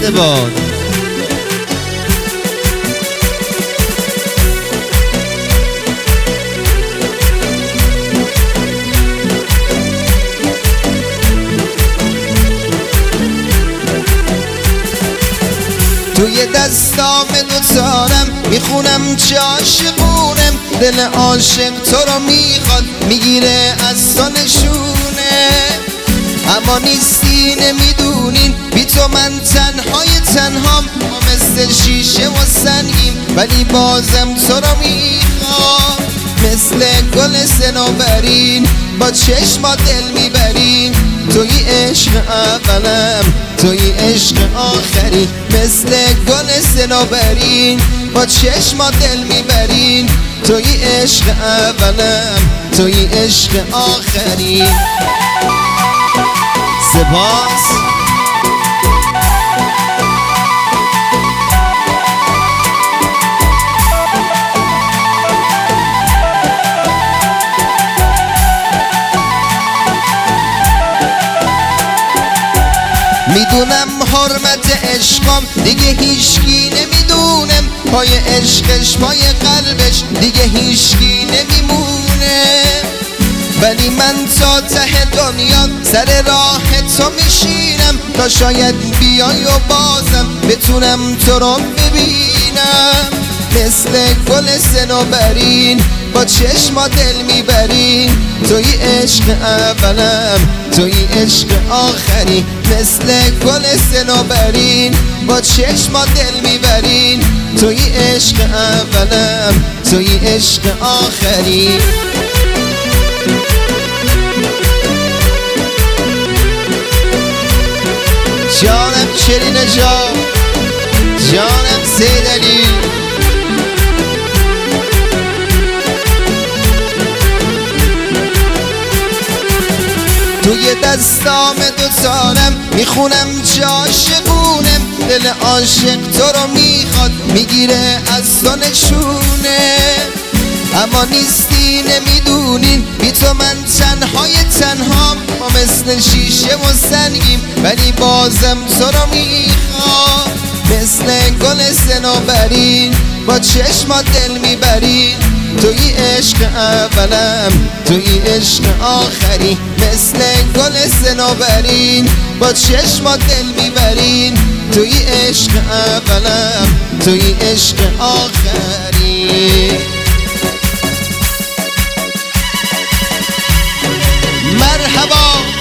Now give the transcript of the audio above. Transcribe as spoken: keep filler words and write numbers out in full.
زنده باد. توی دستام دوتارم میخونم چه عاشقونم، دل عاشق تو رو میخواد میگیره از تو نشونه، اما نیستی نمیدونین بی تو من تنهای تنهام، ما مثل شیشه و سنگیم ولی بازم تو رو میخوام، مثل گل صنوبرین با چشما دل میبریم، توی عشق اولم توی عشق آخری، مثل گل صنوبرین با چشما دل میبرین، توی عشق اولم توی عشق آخری. سپاس. میدونم حرمت عشقم دیگه هیچکی نمیدونم، پای عشقش پای قلبش دیگه هیچکی نمیمونه، ولی من تا ته دنیا سر راه تو میشینم، تا شاید بیای و بازم بتونم تو رو ببینم، مثل گل صنوبرین با چشما دل میبرین، توی عشق اولم توی عشق آخری، مثل گل صنوبرین با چشما دل میبرین، توی عشق اولم توی عشق آخری. جانم شیرین جان، جانم سیدعلی، توی دستام دوتارم میخونم چه عاشقونم، دل عاشق تو رو میخواد میگیره از تو نشونه، اما نیستی نمیدونین بی تو من تنهای تنهام، ما مثل شیشه و سنگیم ولی بازم تو رو میخوام، مثل گل صنوبرین با چشما دل میبرین، توی عشق اولم توی عشق آخری، مثل گل صنوبرین با چشما دل میبرین، توی عشق اولم توی عشق آخری. مرحبا.